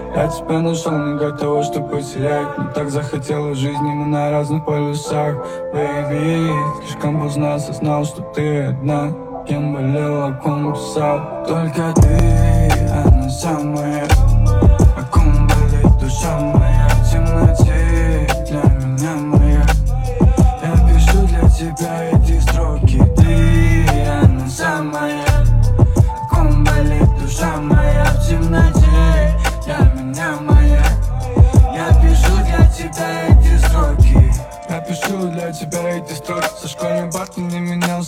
Я тебя нашел не для того, чтобы потерять. Но так захотела жизни, мы на разных полюсах. Baby, слишком поздно осознал, что ты одна. Кем болел, о ком писал. Только ты, она самая.